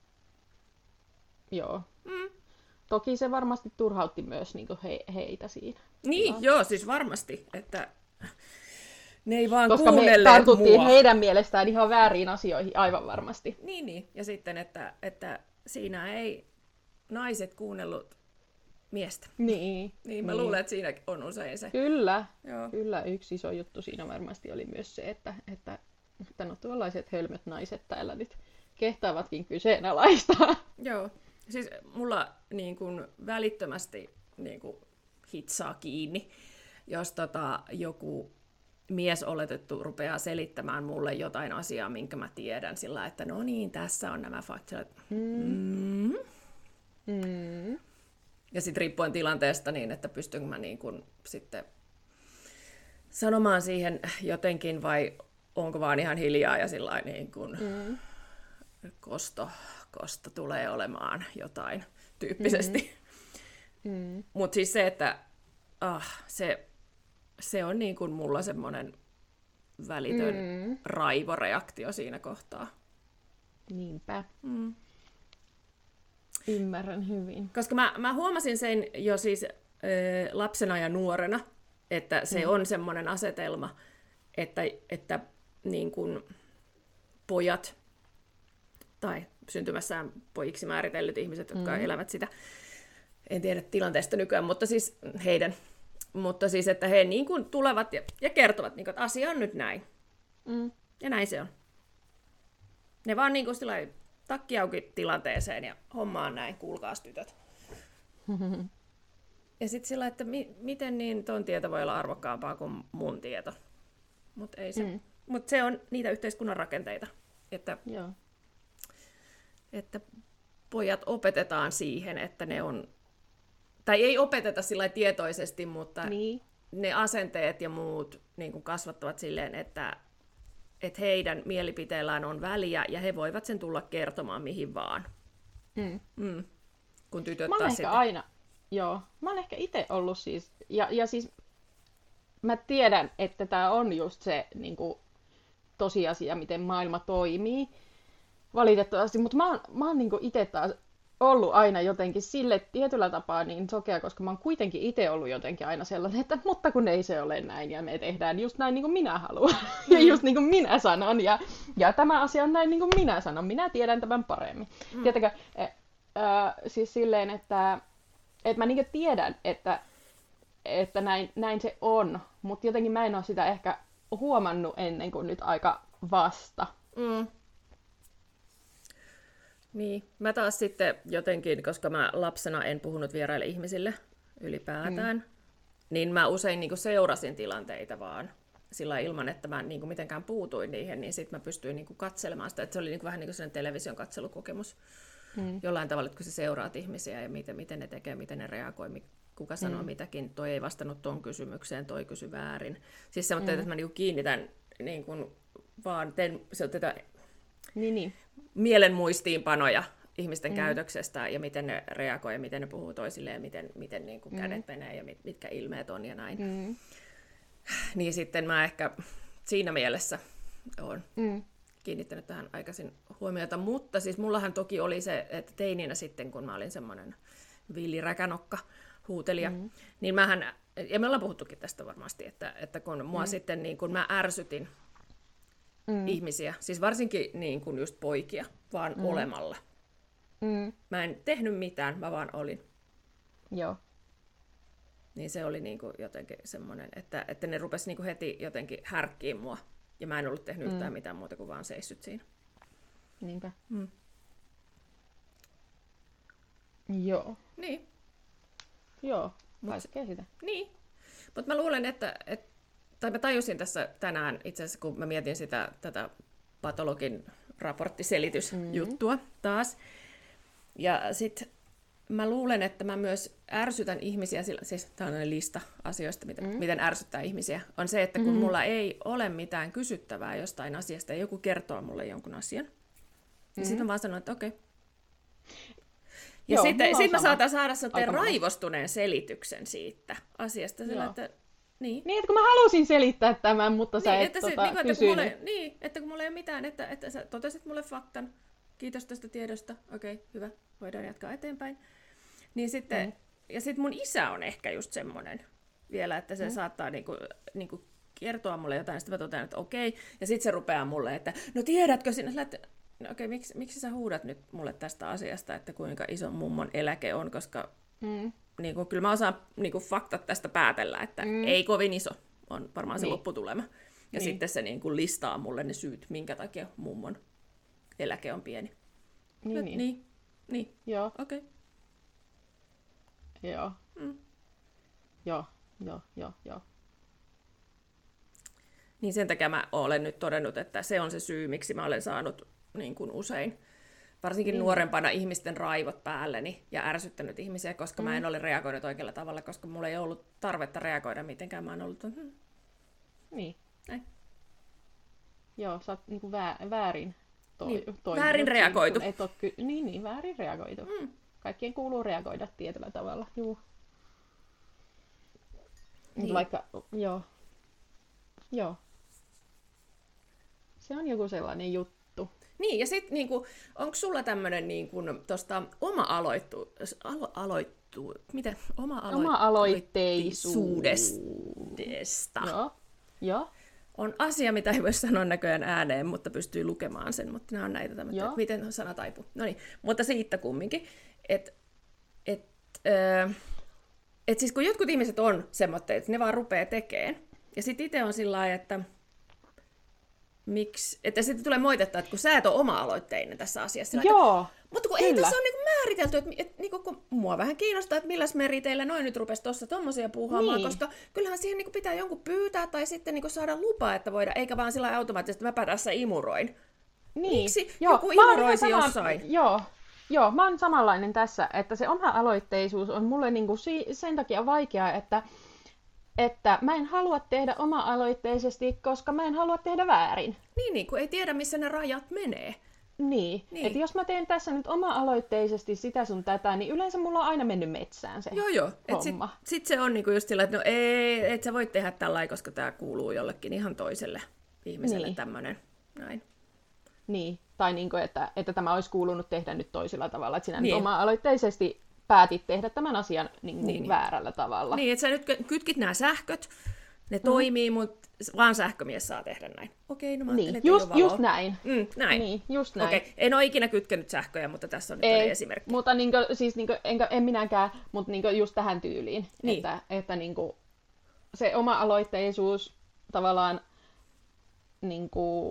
joo. Mm. Toki se varmasti turhautti myös niinku he, heitä siinä. Niin, Joo. joo, siis varmasti, että ne ei vaan Koska me kuunnelleet tartuttiin mua. heidän mielestään ihan vääriin asioihin, aivan varmasti. Niin, niin. Ja sitten, että, että siinä ei naiset kuunnellut miestä. Niin. Niin, mä luulen, että siinä on usein se. Kyllä, Joo. kyllä yksi iso juttu siinä varmasti oli myös se, että, että, että no tuollaiset hölmöt naiset täällä nyt kehtaavatkin kyseenalaistaa. Joo. Siis mulla niin kuin välittömästi niin kuin hitsaa kiinni, jos tota, joku mies oletettu rupeaa selittämään mulle jotain asiaa, minkä mä tiedän sillä, että no niin, tässä on nämä faktat. Mm. Mm. Ja sitten riippuen tilanteesta niin, että pystynkö mä niin kun sitten sanomaan siihen jotenkin vai onko vaan ihan hiljaa ja sillä niin kun Mm. kosto, kosto tulee olemaan jotain tyyppisesti. Mm. Mutta siis se, että ah, se, se on niin kun mulla semmoinen välitön Mm. raivoreaktio siinä kohtaa. Niinpä. Mm. Ymmärrän hyvin. Koska mä, mä huomasin sen jo siis ö, lapsena ja nuorena, että se mm. on semmoinen asetelma, että, että niin kun pojat tai syntymässään pojiksi määritellyt ihmiset, jotka mm. elävät sitä, en tiedä tilanteesta nykyään, mutta siis heidän, mutta siis että he niin kun tulevat ja, ja kertovat, niin kun, että asia on nyt näin. Mm. Ja näin se on. Ne vaan niin kuin takki auki tilanteeseen ja homma on näin, kuulkaas tytöt. Ja sitten sillä, että mi- miten niin ton tieto voi olla arvokkaampaa kuin mun tieto. Mutta ei se. Mm. Mut se on niitä yhteiskunnan rakenteita, että, Joo. että pojat opetetaan siihen, että ne on, tai ei opeteta sillä tietoisesti, mutta Niin. ne asenteet ja muut niin kuin kasvattavat silleen, että, että heidän mielipiteellään on väliä ja he voivat sen tulla kertomaan mihin vaan. Mm. Mm. Kun tytöt Mä oon taas ehkä sitten... aina, joo, mä oon ehkä itse ollut siis, ja, ja siis mä tiedän, että tää on just se niin kuin, tosiasia, miten maailma toimii, valitettavasti, mutta mä oon, mä oon niin kuin itse taas ollut aina jotenkin sille tietyllä tapaa niin sokea, koska mä oon kuitenkin itse ollut jotenkin aina sellainen, että mutta kun ei se ole näin, ja me tehdään just näin niin kuin minä haluan, mm. ja just niin kuin minä sanon, ja, ja tämä asia on näin niin kuin minä sanon, minä tiedän tämän paremmin. Mm. Tietenkään, äh, äh, siis silleen, että, että mä niin kuin tiedän, että, että näin, näin se on, mutta jotenkin mä en ole sitä ehkä huomannut ennen kuin nyt aika vasta. Mm. Niin, mä taas sitten jotenkin, koska mä lapsena en puhunut vieraille ihmisille ylipäätään, mm. niin mä usein niin kuin seurasin tilanteita vaan sillä ilman, että mä niin kuin mitenkään puutuin niihin, niin sitten mä pystyin niin kuin katselemaan sitä, että se oli niin kuin vähän niin kuin sellainen television katselukokemus mm. jollain tavalla, että kun sä seuraat ihmisiä ja miten, miten ne tekee, miten ne reagoi, kuka sanoo mm. mitäkin, toi ei vastannut ton kysymykseen, toi kysy väärin. Siis se on, mm. että mä niin kuin kiinnitän niin kuin vaan, teen, se on tätä niin, niin. mielenmuistiinpanoja ihmisten mm. käytöksestä ja miten ne reagoi ja miten ne puhuu toisilleen ja miten, miten niin kuin mm. kädet menee ja mit, mitkä ilmeet on ja näin. Mm. Niin sitten mä ehkä siinä mielessä olen mm. kiinnittänyt tähän aikaisin huomiota, mutta siis mullahan toki oli se, että teininä sitten, kun mä olin semmoinen villiräkänokka huutelija, mm. niin mähän, ja me ollaan puhuttukin tästä varmasti, että, että kun mua mm. sitten niin kun mä ärsytin mm. ihmisiä, siis varsinkin niin kun just poikia, vaan mm. olemalla. Mm. Mä en tehnyt mitään, mä vaan olin. Joo. Niin se oli niin kuin jotenkin semmoinen, että, että ne rupesi niin kuin heti jotenkin härkkiin mua. Ja mä en ollut tehnyt mm. yhtään mitään muuta kuin vaan seissyt siinä. Niinpä. Mm. Joo. Niin. Joo, vaikea sitä. Niin. Mutta mä luulen, että, et, tai mä tajusin tässä tänään itse asiassa, kun mä mietin sitä tätä patologin raporttiselitysjuttua mm. taas. Ja sit mä luulen, että mä myös ärsytän ihmisiä, siis tällainen lista asioista, miten, mm. miten ärsyttää ihmisiä, on se, että kun mm. mulla ei ole mitään kysyttävää jostain asiasta ja joku kertoo mulle jonkun asian, niin mm. sitten mä vaan sanon, että okei. Okay. Ja Joo, sitten sit mä saatan saada sellainen raivostuneen selityksen siitä asiasta. Sillä, että, niin. niin, että kun mä halusin selittää tämän, mutta sä niin, et että tota, se, niin, että kysynyt. mulle, niin, että kun mulla ei ole mitään, että, että sä totesit mulle faktan. Kiitos tästä tiedosta. Okei, okay, hyvä. Voidaan jatkaa eteenpäin. Niin sitten, mm. Ja sitten mun isä on ehkä just semmoinen vielä, että se mm. saattaa niinku, niinku kertoa mulle jotain, ja sitten mä totean, että okei. Ja sitten se rupeaa mulle, että no tiedätkö sinä, että no okei, miksi, miksi sä huudat nyt mulle tästä asiasta, että kuinka iso mummon eläke on, koska mm. niinku, kyllä mä osaan niinku, faktat tästä päätellä, että mm. ei kovin iso on varmaan se niin. lopputulema. Ja niin. sitten se niinku, listaa mulle ne syyt, minkä takia mummon eläke on pieni. Niin, niin. niin. niin. Joo. Okei. Okay. Joo. Mm. Joo, joo, joo, joo. Niin sen takia mä olen nyt todennut, että se on se syy, miksi mä olen saanut niin kuin usein, varsinkin niin. nuorempana ihmisten raivot päälleni ja ärsyttänyt ihmisiä, koska mm. mä en ole reagoinut oikealla tavalla, koska mulla ei ollut tarvetta reagoida mitenkään. Mä oon ollut, hmm. niin. Näin. Joo, sä oot niinku vä- väärin toi, niin. toiminut. Väärin reagoitu. Et ole ky- niin, niin, väärin reagoitu. Mm. Kaikkien kuuluu reagoida tietyllä tavalla. Juu. Niin. Vaikka, joo. Joo. Se on joku sellainen juttu. Niin, ja sitten niinku, onko sulla tämmöinen niinku, tosta oma-aloittu, alo, aloittu, miten? Oma-aloitteisuudesta. Joo. Joo. On asia, mitä ei voi sanoa näköjään ääneen, mutta pystyy lukemaan sen, mutta nämä on näitä tämmöitä, että miten sana taipuu. No niin, mutta siitä kumminkin, että et, äh, et siis kun jotkut ihmiset on semmoitteet, että ne vaan rupeaa tekemään, ja sitten itse on sillä lailla, että miksi, että sitten tulee moitetta, että kun sä et ole oma-aloitteinen tässä asiassa. Joo, että, mutta kun kyllä. ei tässä ole niinku määritelty, että, että niinku, kun mua vähän kiinnostaa, että milläs meriteillä noin nyt rupesi tuossa tommosia puuhaamaan, niin. Koska kyllähän siihen niinku pitää jonkun pyytää tai sitten niinku saada lupa, että voida, eikä vaan sillä automaattisesti, että mäpä tässä imuroin. Niin. Miksi Joo, joku imuroisi sama... jossain? Joo. Joo, mä oon samanlainen tässä, että se oma-aloitteisuus on mulle niinku sen takia vaikeaa, että että mä en halua tehdä oma-aloitteisesti, koska mä en halua tehdä väärin. Niin, niin kun ei tiedä, missä ne rajat menee. Niin, niin. Että jos mä teen tässä nyt oma-aloitteisesti sitä sun tätä, niin yleensä mulla on aina mennyt metsään se Joo, joo. Et sit, sit se on niinku just sillä, että no ei, et sä voi tehdä tällä, koska tää kuuluu jollekin ihan toiselle ihmiselle niin. Tämmönen. Näin. Niin, tai niinku, että, että tämä olisi kuulunut tehdä nyt toisella tavalla, että sinä niin. nyt oma-aloitteisesti päätit tehdä tämän asian niin niin. väärällä tavalla. Niin, että sä nyt kytkit nämä sähköt, ne mm. toimii, mutta vaan sähkömies saa tehdä näin. Okei, no mä niin. ajattelin, just, just näin. Mm, näin. Niin, just näin. Okei, en ole ikinä kytkenyt sähköjä, mutta tässä on nyt Ei, esimerkki. Mutta niinku, siis niinku, enkä, en minäkään, mutta niinku just tähän tyyliin, niin. että, että niinku, se oma-aloitteisuus tavallaan niinku,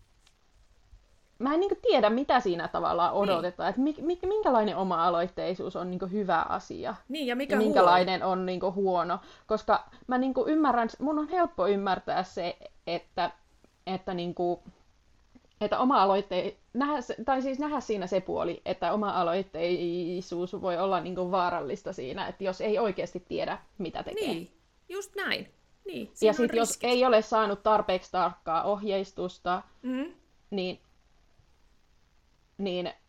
mä en niinku tiedä, mitä siinä tavallaan odotetaan, niin. että mi, mi, minkälainen oma-aloitteisuus on niinku hyvä asia niin, ja, mikä ja minkälainen huono. on niinku huono, koska mä niinku ymmärrän, mun on helppo ymmärtää se, että, että, niinku, että oma-aloitte, nähdä, tai siis nähdä siinä se puoli, että oma-aloitteisuus voi olla niinku vaarallista siinä, että jos ei oikeasti tiedä, mitä tekee. Niin, just näin. Niin, ja sitten jos ei ole saanut tarpeeksi tarkkaa ohjeistusta, mm. niin niin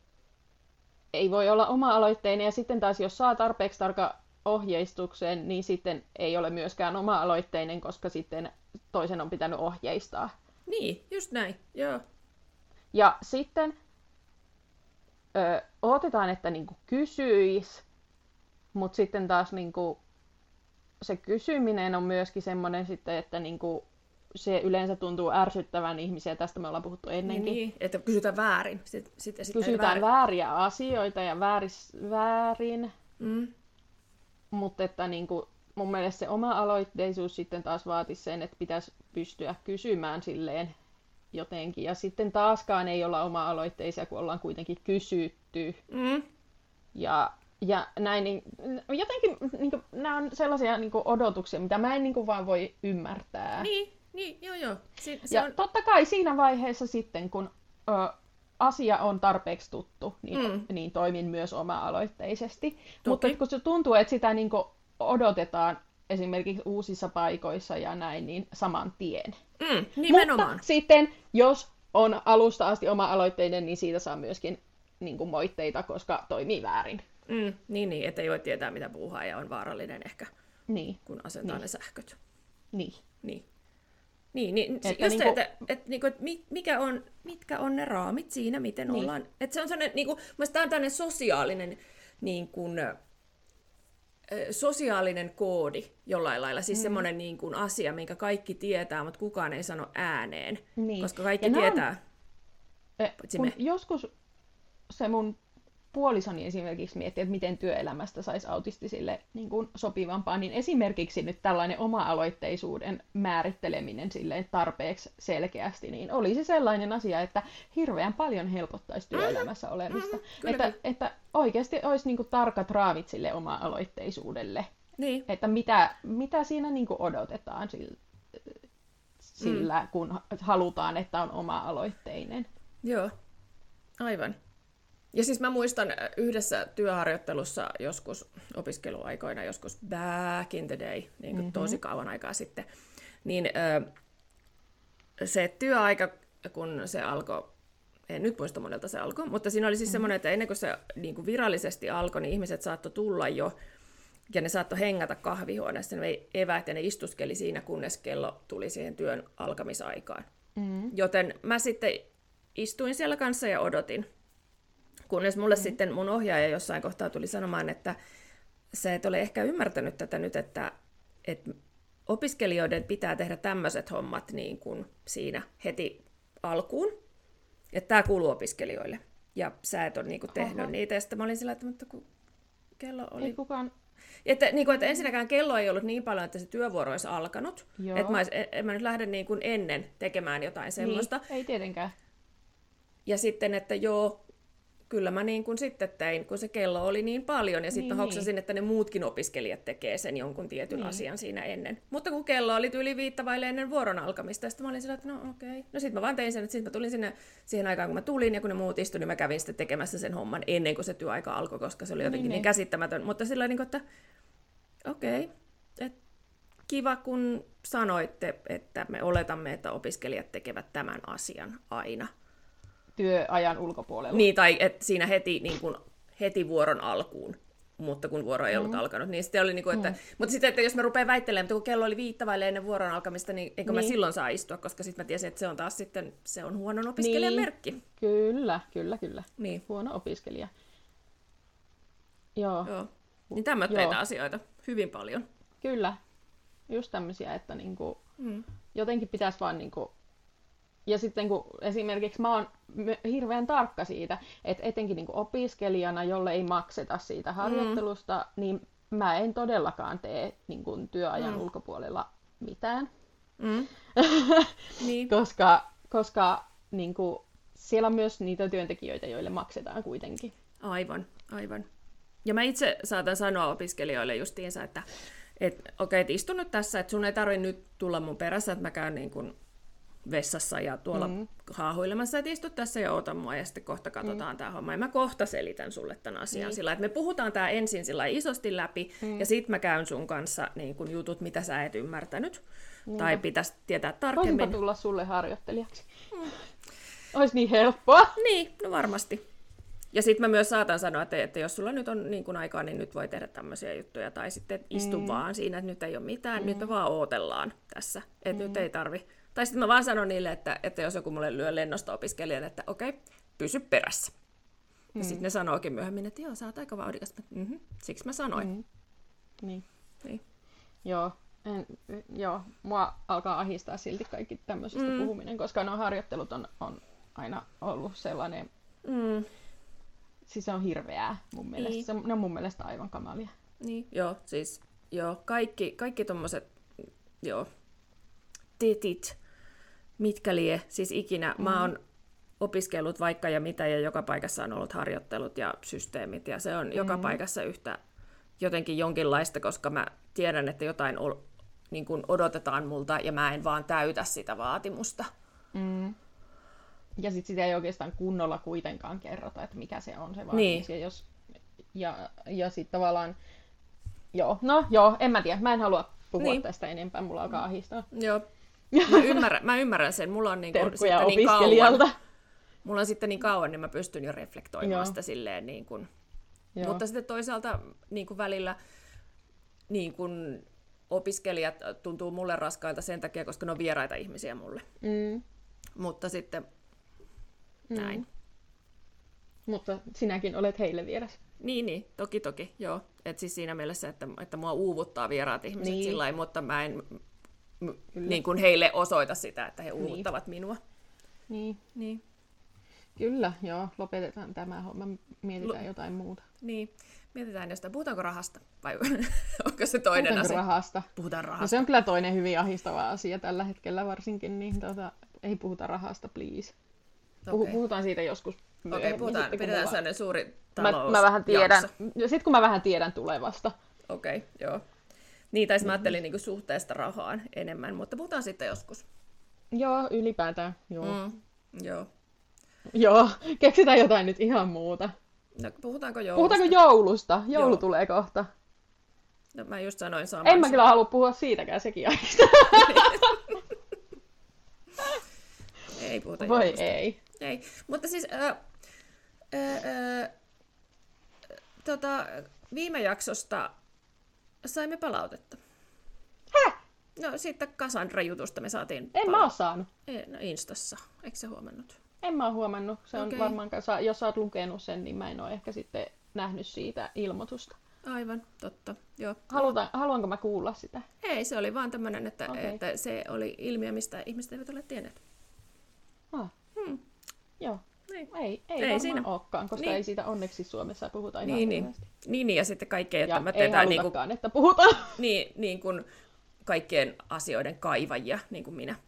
ei voi olla oma-aloitteinen, ja sitten taas jos saa tarpeeksi tarkan ohjeistuksen, niin sitten ei ole myöskään oma-aloitteinen, koska sitten toisen on pitänyt ohjeistaa. Niin, just näin, joo. Ja sitten ö, odotetaan, että niinku kysyis, mutta sitten taas niinku, se kysyminen on myöskin semmoinen sitten, että niinku, se yleensä tuntuu ärsyttävän ihmisiä, tästä me ollaan puhuttu ennenkin. Niin, että kysytään väärin. Sit, sit kysytään väärin. vääriä asioita ja vääris, väärin, mm. mutta että niin kuin, mun mielestä se oma-aloitteisuus sitten taas vaatisi sen, että pitäisi pystyä kysymään silleen jotenkin. Ja sitten taaskaan ei olla oma-aloitteisia, kun ollaan kuitenkin kysytty. Mm. Ja, ja näin, niin, jotenkin niin kuin, nämä on sellaisia niin kuin odotuksia, mitä mä en niin kuin, vaan voi ymmärtää. Niin. Niin, joo joo. Si- se ja on... totta kai siinä vaiheessa sitten, kun ö, asia on tarpeeksi tuttu, niin, mm. niin toimin myös oma-aloitteisesti. Toki. Mutta kun se tuntuu, että sitä niin kuin odotetaan esimerkiksi uusissa paikoissa ja näin, niin saman tien. Mm, nimenomaan. Mutta sitten, jos on alusta asti oma-aloitteinen, niin siitä saa myöskin niin kuin moitteita, koska toimii väärin. Mm, niin, niin, ettei voi tietää, mitä puuhaa ja on vaarallinen ehkä, niin. kun asentaa niin. ne sähköt. Niin. Niin. Niin, niin että just niinku... se, että, että, että, että mikä on, mitkä on ne raamit siinä, miten niin. ollaan. Että se on sellainen, niin kuin, tämä on tämmöinen sosiaalinen, niin kuin, sosiaalinen koodi jollain lailla. Siis mm. semmoinen niin kuin asia, minkä kaikki tietää, mutta kukaan ei sano ääneen. Niin. Koska kaikki ja tietää. On... Kun joskus se mun puolisoni esimerkiksi miettii, että miten työelämästä saisi autistisille niin kuin sopivampaa, niin esimerkiksi nyt tällainen oma-aloitteisuuden määritteleminen silleen tarpeeksi selkeästi, niin olisi sellainen asia, että hirveän paljon helpottaisi työelämässä olemista. Mm-hmm, että, että oikeasti olisi niin kuin tarkat raamit sille oma-aloitteisuudelle. Niin. Että mitä, mitä siinä niin kuin odotetaan sillä, sillä mm. kun halutaan, että on oma-aloitteinen. Joo, aivan. Ja siis mä muistan yhdessä työharjoittelussa joskus opiskeluaikoina, joskus back in the day, niin kuin mm-hmm. tosi kauan aikaa sitten, niin se työaika, kun se alkoi, en nyt muista monelta se alkoi, mutta siinä oli siis mm-hmm. semmoinen, että ennen kuin se niin kuin virallisesti alkoi, niin ihmiset saattoi tulla jo, ja ne saattoi hengätä kahvihuoneessa, ne vei eväät ja ne istuskeli siinä, kunnes kello tuli siihen työn alkamisaikaan. Mm-hmm. Joten mä sitten istuin siellä kanssa ja odotin. Kunnes mulle mm. sitten mun ohjaaja jossain kohtaa tuli sanomaan, että sä et ole ehkä ymmärtänyt tätä nyt, että, että opiskelijoiden pitää tehdä tämmöiset hommat niin kuin siinä heti alkuun. Että tämä kuuluu opiskelijoille. Ja sä et ole niin kuin tehnyt Oho. niitä. Ja sitten mä olin sillä, että mutta kun kello oli... Ei kukaan... Että, niin kuin, että ensinnäkään kello ei ollut niin paljon, että se työvuoro olisi alkanut. Joo. Että mä, ois, en mä nyt lähde niin kuin ennen tekemään jotain semmoista. Niin, ei tietenkään. Ja sitten, että joo, kyllä mä niin kuin sitten tein, kun se kello oli niin paljon. Ja sitten Niin, mä hoksasin, niin. että ne muutkin opiskelijat tekee sen jonkun tietyn Niin. asian siinä ennen. Mutta kun kello oli yli viittä vaille ennen vuoron alkamista, ja sitten mä olin sillä, että no okei. Okay. No sitten mä vaan tein sen, että sitten mä tulin sinne siihen aikaan, kun mä tulin, ja kun ne muut istuivat, niin mä kävin sitten tekemässä sen homman ennen kuin se työaika alkoi, koska se oli jotenkin niin, niin käsittämätön. Mutta sillä niin kuin, että okei, okay. Kiva kun sanoitte, että me oletamme, että opiskelijat tekevät tämän asian aina. Työajan ulkopuolella. Niin, tai että siinä heti, niin kuin, heti vuoron alkuun, mutta kun vuoro ei ollut mm. alkanut. Niin sitten oli, niin kuin, että, mm. Mutta sitten, että jos mä rupean väittelemään, että kun kello oli viittä vaille ennen vuoron alkamista, niin eikö niin. mä silloin saa istua, koska sitten mä tiesin, että se on taas sitten, se on huonon opiskelijan niin. merkki. Kyllä, kyllä, kyllä. Niin. Huono opiskelija. Joo. Joo. Niin tämmöitä asioita hyvin paljon. Kyllä. Just tämmöisiä, että niinku, mm. jotenkin pitäisi vaan niinku... Ja sitten kun esimerkiksi mä oon hirveän tarkka siitä, että etenkin niinku opiskelijana, jolle ei makseta siitä harjoittelusta, mm. niin mä en todellakaan tee niinku työajan mm. ulkopuolella mitään. Mm. niin. koska koska niinku, siellä on myös niitä työntekijöitä, joille maksetaan kuitenkin. Aivan, aivan. Ja mä itse saatan sanoa opiskelijoille justiinsa, että et, okei, okay, istu nyt tässä, että sun ei tarvitse nyt tulla mun perässä, että mä käyn niin kuin vessassa ja tuolla mm. haahuilemassa, että istu tässä ja oota mua ja sitten kohta katsotaan mm. tämä homma. Ja mä kohta selitän sulle tämän asian mm. sillä, että me puhutaan tämä ensin sillä isosti läpi mm. ja sit mä käyn sun kanssa niin kun jutut, mitä sä et ymmärtänyt mm. tai pitäisi tietää tarkemmin. Voisinpa tulla sulle harjoittelijaksi. Mm. Olisi niin helppoa. Niin, no varmasti. Ja sitten mä myös saatan sanoa, että, että jos sulla nyt on niin kun aikaa, niin nyt voi tehdä tämmöisiä juttuja. Tai sitten istu mm. vaan siinä, että nyt ei ole mitään, mm. nyt me vaan ootellaan tässä. Että mm. nyt ei tarvi. Tai sitten mä vaan sanon niille, että, että jos joku mulle lyö lennosta opiskelijan, että okei, okay, pysy perässä. Mm. Ja sitten ne sanookin myöhemmin, että joo, sä oot aika vauhdikas. Mm-hmm. Siksi mä sanoin. Mm. Niin. niin. Joo. En, joo, mua alkaa ahistaa silti kaikki tämmöisestä mm. puhuminen, koska nuo harjoittelut on, on aina ollut sellainen... Mm. Siis se on hirveää mun mielestä. Niin. Se on, ne on mun mielestä aivan kamalia. Niin, joo, siis joo, kaikki, kaikki tommoset, joo, tetit, mitkä lie, siis ikinä. Mm. Mä oon opiskellut vaikka ja mitä, ja joka paikassa on ollut harjoittelut ja systeemit, ja se on mm. joka paikassa yhtä jotenkin jonkinlaista, koska mä tiedän, että jotain ol, niin kun odotetaan multa, ja mä en vaan täytä sitä vaatimusta. Mm. Ja sitten sitä ei oikeastaan kunnolla kuitenkaan kerrota, että mikä se on se vaatimus. Niin. Ja, jos, ja, ja sitten tavallaan, joo, no joo, en mä tiedä, mä en halua puhua niin. tästä enempää, mulla alkaa ahistaa. Joo, mä ymmärrän, mä ymmärrän sen, mulla on, niinku sitten niin kauan, mulla on sitten niin kauan, niin mä pystyn jo reflektoimaan joo. sitä silleen, niin kuin, mutta sitten toisaalta niin kuin välillä niin kuin opiskelijat tuntuu mulle raskailta sen takia, koska ne on vieraita ihmisiä mulle. Mm. Mutta sitten näin. Mm. Mutta sinäkin olet heille vieras. Niin, niin, toki toki, joo. Et siis siinä mielessä, että, että mua uuvuttaa vieraat ihmiset niin. sillain, mutta mä en m- niin kuin heille osoita sitä, että he uuvuttavat niin. minua. Niin. niin. Kyllä, joo. Lopetetaan tämä homma. Mietitään L- jotain muuta. Niin. Mietitään jostain. Puhutaanko rahasta? Vai onko se toinen Puhutaanko asia? rahasta? Puhutaan rahasta. No se on kyllä toinen hyvin ahistava asia tällä hetkellä varsinkin, niin tota, ei puhuta rahasta, please. Puh- okay. Puhutaan siitä joskus myöhemmin. Okei, okay, puhutaan. Sitten, pidetään mulla... sellainen suuri talous. Mä, mä vähän tiedän. Sitten kun mä vähän tiedän tulevasta. Okei, okay, joo. Niin, tai mä ajattelin niin kuin suhteesta rahaan enemmän, mutta puhutaan sitten joskus. Joo, ylipäätään, joo. Mm, joo. Joo, keksitään jotain nyt ihan muuta. No, puhutaanko joulusta? Puhutaanko joulusta? Joulu Joo. tulee kohta. No, mä just sanoin saman. En mä kyllä halua puhua siitäkään, sekin aika. Ei puhuta Voi joulusta. ei. Ei, mutta siis äh, äh, äh, tota, viime jaksosta saimme palautetta. Häh? No sitten Cassandra-jutusta me saatiin En palautetta. mä oo saanut. Ei, no Instassa, eikö se huomannut? En mä oo huomannut. Se on Okei. varmaan, jos sä oot lukenut sen, niin mä en oo ehkä sitten nähnyt siitä ilmoitusta. Aivan, totta. Joo. Haluta, haluanko mä kuulla sitä? Ei, se oli vaan tämmöinen, että, Okei. että se oli ilmiö, mistä ihmiset eivät ole tienneet. Ah. Hmm. Joo. Niin. Ei, ei, Ei varmaan siinä. olekaan, koska Niin. ei siitä onneksi Suomessa puhuta ihan Niin, niin. hirveästi. Niin, niin, ja sitten kaikkea, että Ja mä ei teetään niin kuin, halutakaan, että puhutaan. niin, niin kuin kaikkien asioiden kaivajia, niin kuin minä.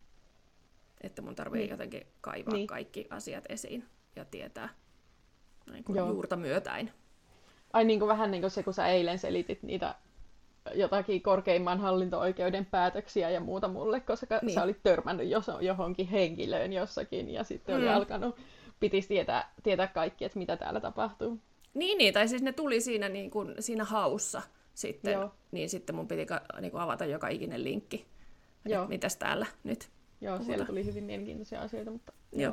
Että mun tarvii Niin. jotenkin kaivaa Niin. kaikki asiat esiin ja tietää niin kuin Joo. juurta myötäin. Ai niin kuin vähän niin kuin se, kun sä eilen selitit niitä jotakin korkeimman hallinto-oikeuden päätöksiä ja muuta mulle, koska Niin. sä olit törmännyt jos- johonkin henkilöön jossakin ja sitten oli Mm. alkanut, pitis tietää, tietää kaikki, että mitä täällä tapahtuu. Niin, niin, tai siis ne tuli siinä, niin kuin, siinä haussa sitten, Joo. niin sitten mun piti ka, niin kuin avata joka ikinen linkki, Joo. että mitäs täällä nyt. Joo, Puhutaan. siellä tuli hyvin mielenkiintoisia asioita, mutta Joo.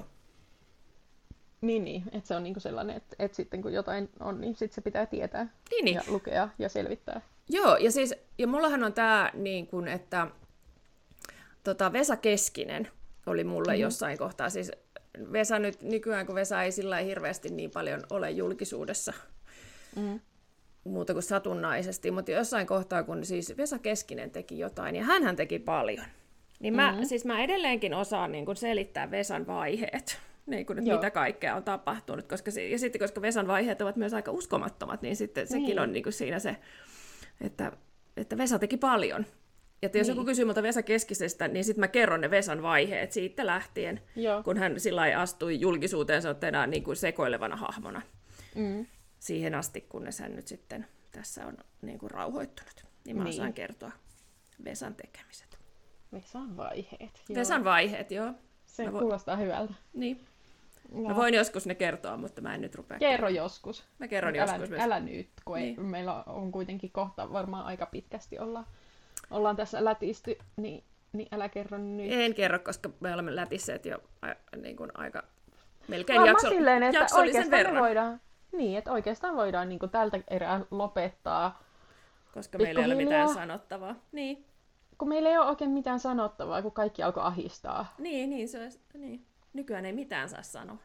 niin, niin että se on niinku sellainen, että, että sitten kun jotain on, niin sitten se pitää tietää Niin, niin. ja lukea ja selvittää. Joo, ja siis, ja mullahan on tää, niin kuin, että tota, Vesa Keskinen oli mulle mm-hmm. jossain kohtaa, siis Vesa nyt nykyään, kun Vesa ei sillä lailla hirveästi niin paljon ole julkisuudessa, Mm. muuta kuin satunnaisesti, mutta jossain kohtaa, kun siis Vesa Keskinen teki jotain, ja hänhän teki paljon, niin mä, Mm-hmm. siis mä edelleenkin osaan niin kuin selittää Vesan vaiheet, niin kuin, että Joo. mitä kaikkea on tapahtunut, koska se, ja sitten koska Vesan vaiheet ovat myös aika uskomattomat, niin sitten sekin Niin. on niin kuin siinä se, että, että Vesa teki paljon. Ja että jos Niin. joku kysyy multa Vesa Keskisestä, niin sitten mä kerron ne Vesan vaiheet siitä lähtien, Joo. kun hän sillä lailla astui julkisuuteen enää niin kuin sekoilevana hahmona Mm. siihen asti, kunnes hän nyt sitten tässä on niin kuin rauhoittunut. Niin mä Niin. osaan kertoa Vesan tekemiset. Vesan vaiheet. Joo. Vesan vaiheet, joo. Se Mä vo- kuulostaa hyvältä. Niin. Joo. Mä voin joskus ne kertoa, mutta mä en nyt rupea. Kerro joskus. Mä kerron Mut älä, joskus myös. älä nyt, kun ei, Niin. meillä on kuitenkin kohta varmaan aika pitkästi ollaan, ollaan tässä lätisty, niin, niin älä kerro nyt. En kerro, koska me olemme lätisseet jo a, niin kuin aika melkein Varmaan jakso, silleen, että jaksollisen oikeastaan me verran, voidaan, niin, että oikeastaan voidaan niin kuin tältä erää lopettaa, koska meillä ei ole mitään pikkuhiljaa. sanottavaa. Niin, kun meillä ei ole oikein mitään sanottavaa, kun kaikki alkoi ahistaa. niin, niin, se olisi, niin. Nykyään ei mitään saa sanoa.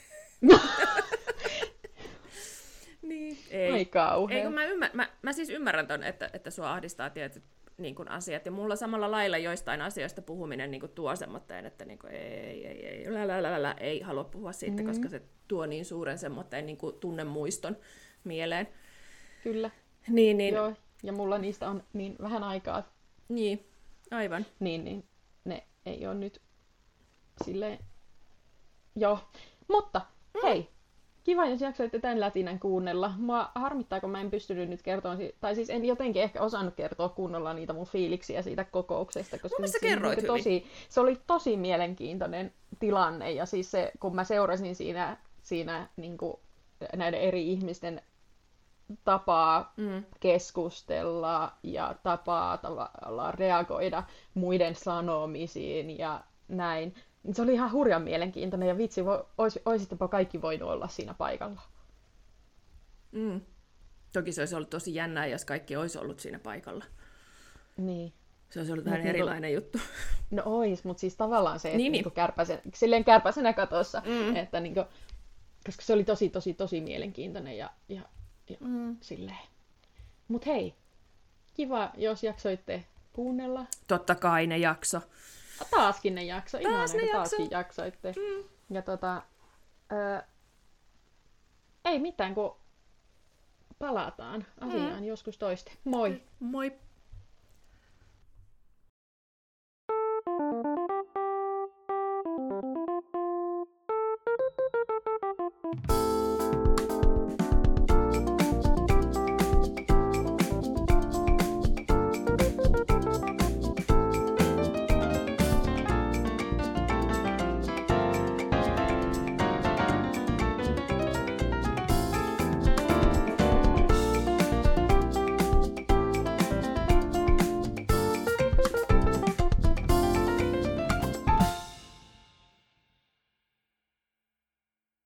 Niin, ei. Ai kauhea. Ei, kun mä, ymmär, mä, mä siis ymmärrän ton, että, että sua ahdistaa tietyt niin kun asiat, ja mulla samalla lailla joistain asioista puhuminen niin kun tuo semmoitteen, että niin kun, ei, ei, ei, lä, lä, lä, lä, ei halua puhua siitä, Mm-hmm. koska se tuo niin suuren semmoitteen niin kun tunnemuiston mieleen. Kyllä, Niin, niin, joo. Ja mulla niistä on niin vähän aikaa, niin, aivan. niin, niin ne ei ole nyt silleen. Joo, mutta hei, kiva jos jaksoitte tämän lätinän kuunnella. Mua harmittaa, kun mä en pystynyt nyt kertomaan, si- tai siis en jotenkin ehkä osannut kertoa kunnolla niitä mun fiiliksiä siitä kokouksesta, koska mielestä siis se, kerroit niinku tosi, se oli tosi mielenkiintoinen tilanne, ja siis se, kun mä seurasin siinä, siinä niinku näiden eri ihmisten tapaa Mm. keskustella ja tapaa tavallaan reagoida muiden sanomisiin ja näin. Se oli ihan hurjan mielenkiintoinen ja vitsi, vo- ois, oisittepa kaikki voinut olla siinä paikalla. Mm. Toki se olisi ollut tosi jännää, jos kaikki olisi ollut siinä paikalla. Niin. Se olisi ollut Mut vähän niinku- erilainen juttu. No ois, mutta siis tavallaan se, että Niin, niin, niin. niinku kärpäsen, silleen kärpäsenä katossa, Mm. että niinku, koska se oli tosi, tosi, tosi mielenkiintoinen ja, ja, ja Mm. silleen. Mut hei, kiva, jos jaksoitte kuunnella. Totta kai ne jakso. Taaskin ne jakso, Taas ihanaa, ne kun jakso. taaskin jaksoitte. Mm. Ja tota, ö, ei mitään, kun palataan asiaan Mm. joskus toiste. Moi! Moi! Thank you.